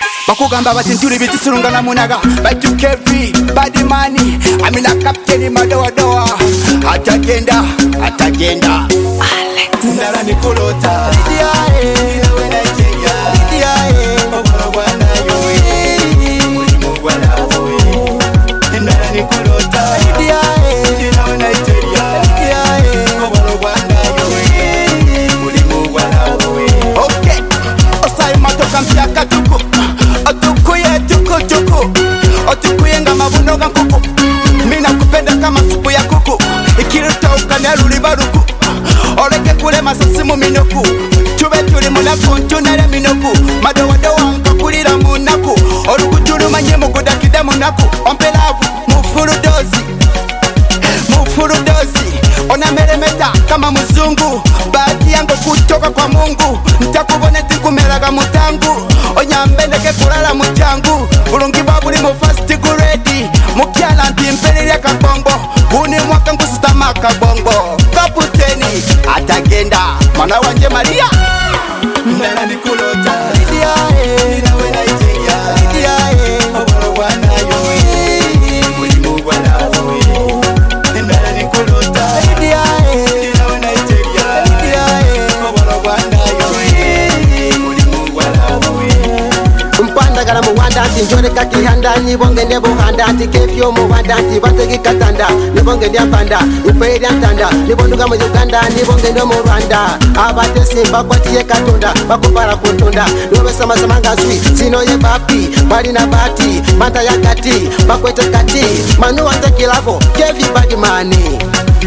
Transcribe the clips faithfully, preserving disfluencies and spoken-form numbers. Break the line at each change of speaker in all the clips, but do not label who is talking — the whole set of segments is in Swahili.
bakugamba bati ntuli bitisulungana munaga batu Kevi bad money amina captain madoa doa atagenda atagenda Alex ndara nikolota Lydia eh nawe Nigeria Lydia eh oboro bwana yowe mulimu bwana wowe ndara nikolota Lydia eh nawe Nigeria Lydia eh oboro bwana yowe mulimu bwana wowe okay osai matoka mpya katuko otukuye tuko tuko otukuye nga mabuno ga kuku mina kupenda kama supu ya kuku ikiruta ukanyalu baruku oleke kule masasi mu minoku tube tuli munaku ntunere minoku madowadowa nkakulira munaku olukutulu manye mugudakida munaku ompelavu mufuludozi mufuludozi onameremeta kama muzungu bahati yangu kutoka kwa Mungu ntakubone tikumeraga mutangu onyambendeke kulala mujangu bulungi babuli mu fast grade mukyala ntimpelelya kabongo buni mwaka nkusitama kabongo kaputeni atagenda mwana wanje Maria ndana nikulota Lydia eh nawe Nigeria Lydia eh oboro bwana yowe mulimu bwana wowe ndana nikulota Lydia eh nawe Nigeria Lydia eh oboro bwana yowe mulimu bwana wowe mpanda gara mu wanda ati njore kakihanda nibonge ndebo handa ati kefyo mu wanda ati bategi katanda nibonge ndi apanda iperi antanda nibonduga mu Uganda nibonge ndo mu Rwanda abate simba kwatiye katonda bakupara kutonda nobe sama sama ngazwi sino ye papi bali na bati mata ya kati bakwete kati manu wante kilavo Kevi bad money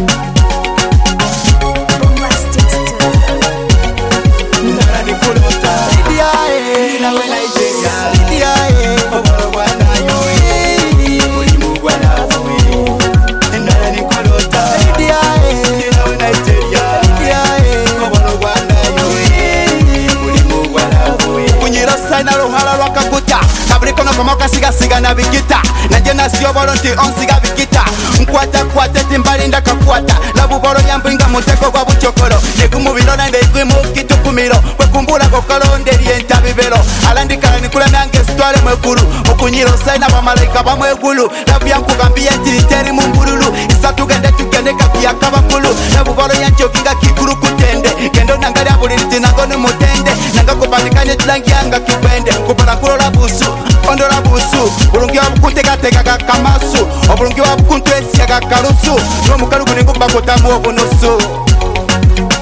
ndara nikulota Lydia eh nawe Nigeria Lydia eh oboro bwana yowe mulimu bwana wowe ndara nikulota Lydia eh nawe Nigeria Lydia eh oboro bwana yowe mulimu bwana wowe kunyira sana rohala rwakaguta kabriko no komoka siga siga na bigita nanje nasio volonti onsiga bigita nkwata kwata timbali ndakakwata labuboro yambinga muteko gwa buchokoro nekumubiro nande kwimukitu kumiro kwekumbula kokalonde lyenta bibero alandikala nikulemyange stwale mwegulu mukunyiro saina bamalayika bamwegulu labyankugambye nti teri mumbululu isatugende tugende kapiya kabakulu labuboro yanchokinga kikulu kutende kendo nangalya buliriti nango nimutende nanga kupandikanye tilangyanga kipende kupala kulola busu ondola busu bulungi wabukuntegatega kakamasu obulungi wabukuntwesya kakalusu nomukalugu ningubakutamu obunusu